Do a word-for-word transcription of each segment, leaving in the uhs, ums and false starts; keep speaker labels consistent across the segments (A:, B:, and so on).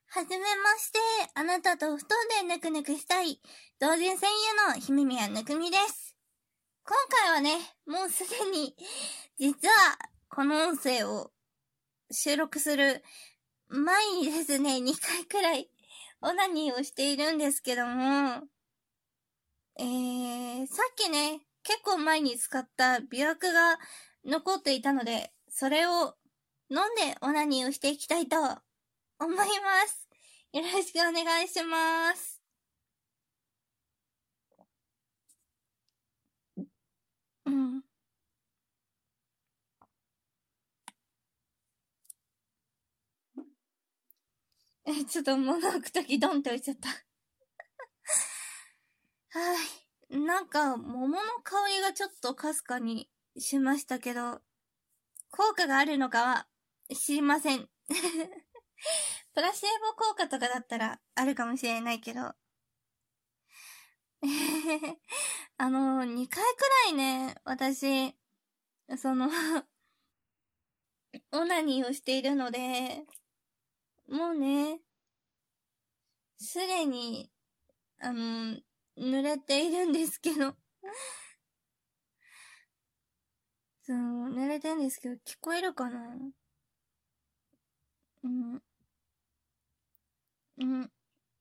A: はじめまして、あなたと布団でぬくぬくしたい、同人声優の姫宮ぬくみです。今回はね、もうすでに、実は、この音声を収録する前にですね、にかいくらい、オナニーをしているんですけども、えー、さっきね、結構前に使った美薬が残っていたので、それを飲んでオナニーをしていきたいと思います。よろしくお願いします。うん。え、ちょっと物置くときドンって置いちゃった。はい。なんか、桃の香りがちょっとかすかにしましたけど、効果があるのかは知りません。プラシーボ効果とかだったらあるかもしれないけど。あの、にかいくらいね、私、そのオナニーをしているので、もうね、すでに、あの、濡れているんですけど。そう、濡れてるんですけど、聞こえるかな？うん。うん。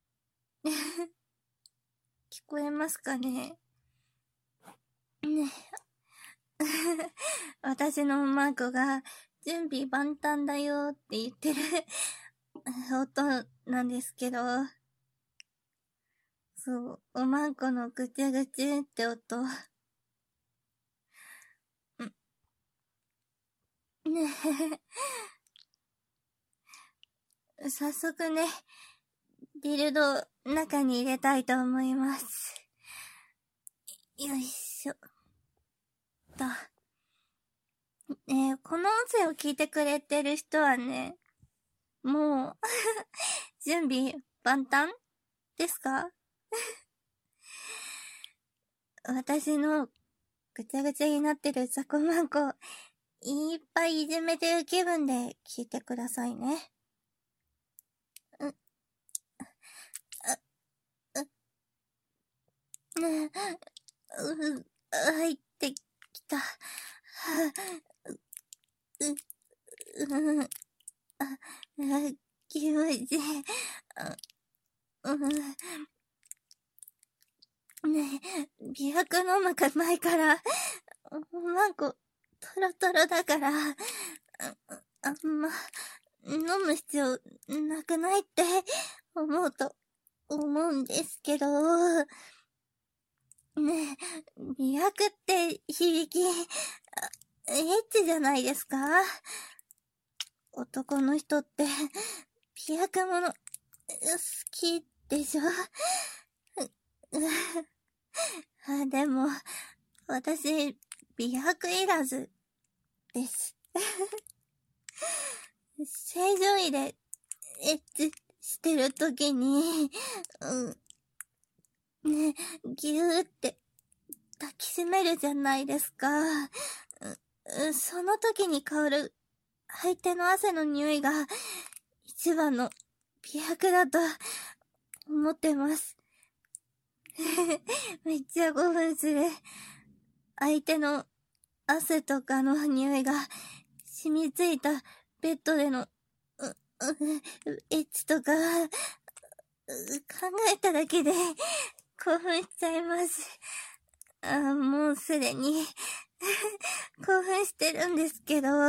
A: 聞こえますかね？ね。私のマークが、準備万端だよって言ってる音なんですけど、そう、おまんこのぐちゅぐちゅって音。ね早速ね、ディルド中に入れたいと思います。よいしょ。と。ねえ、この音声を聞いてくれてる人はね、もう準備万端ですか？私のぐちゃぐちゃになってるザコマンコ、いっぱいいじめてる気分で聞いてくださいね。う、う、う、う、入ってきた。はう、う、う、あ、気持ちいい。うん、ねえ、美白飲むか前から、マンコ、トロトロだから、あんま、飲む必要なくないって思うと思うんですけど、ねえ、美白って響き、エッチじゃないですか？男の人って、美白もの、好きでしょ？あ、でも、私、美白いらずです。正常位で、エッチしてるときに、うん、ね、ぎゅーって抱きしめるじゃないですか。う、その時に香る相手の汗の匂いが一番の美白だと思ってます。めっちゃ興奮する。相手の汗とかの匂いが染みついたベッドでの、う、う、エッチとか、考えただけで興奮しちゃいます。あ、もうすでに興奮してるんですけど、うん。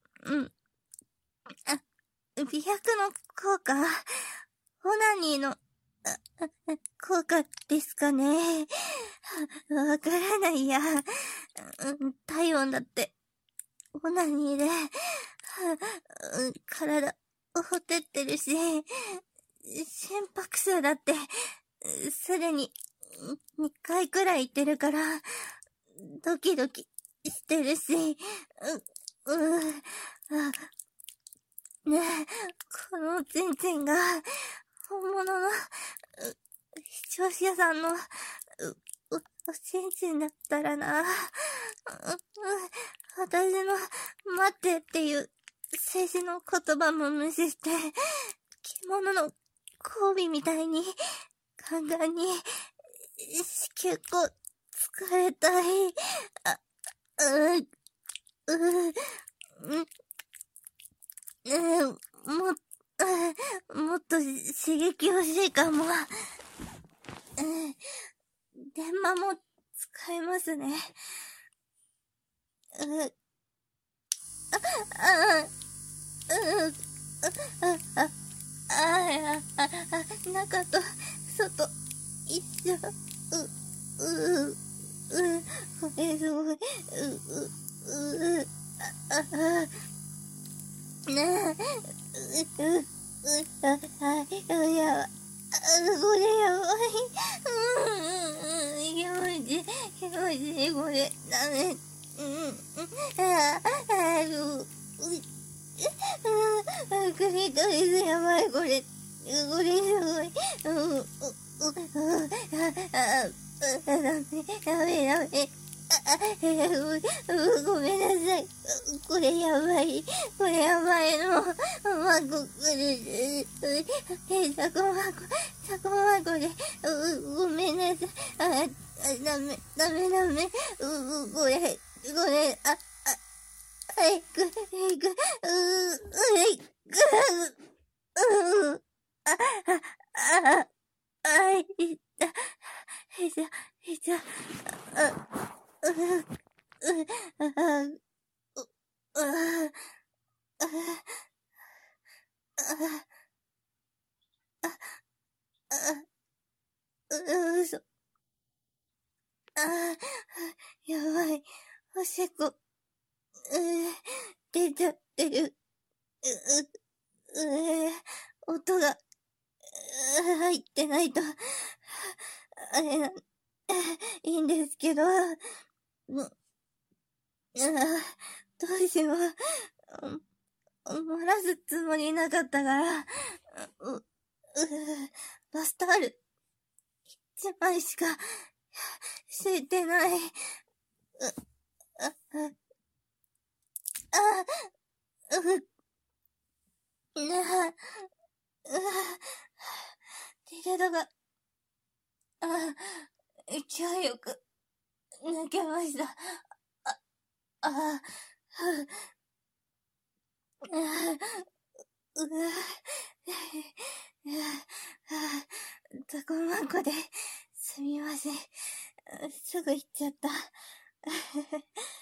A: あ、美白の効果、オナニーの、効果ですかね。わからないや。体温だって、オナニーで、体、ほてってるし、心拍数だって、すでに、にかいくらい言ってるから、ドキドキしてるし、う、う、あ、ねえ、このチンチンが、本物の、視聴者さんの、う、う、おちんちんだったらな、う、う、私の、待ってっていう、政治の言葉も無視して、 獣の交尾みたいに、ガンガンに、子宮口、疲れたい。あ、う、う、う、う、も、もっと刺激欲しいかも。電話も使えますね。う、あ、あ、う、あ、あ、あ、あ、あ、中と外、一緒、う、う、う、これすごい、う、う、う、あ、あ、なあ、う、う、う、あ、あ、やば、あ、これやばい、うん、気持ちいい、気持ちいい、これ、ダメ、うん、あ、あ、う、う、あ、クリトリスやばい、これ、これすごい、うん、う、う、あ、あ、ダメ、ダメ、ダメ。あ、ごめんなさい。これやばい。これやばいの。まこくる。え、さこまこ、さこまこで、ごめんなさい。あ、ダメ、ダメ、ダメ。う、これ、これ、あ、あ、はい、く、はいく、う、はい、く、う、あ、あ、あ、あ、いた、いた、いた、あ、う、う、あ、う、う、う、嘘。あ、やばい。おしっこ、う、出ちゃってる。う、う、音が、入ってないと、あれな、いいんですけど、もう、どうしよう。漏らすつもりなかったから、う、う、バスタオル、一枚しか、敷いてない。う、あ、あ、あ、う、なあ、うわ、ティルドが、あ、勢いよく、抜けました。あ、あ、ふ、あ、うわ、タコマンコで、すみません。すぐ行っちゃった。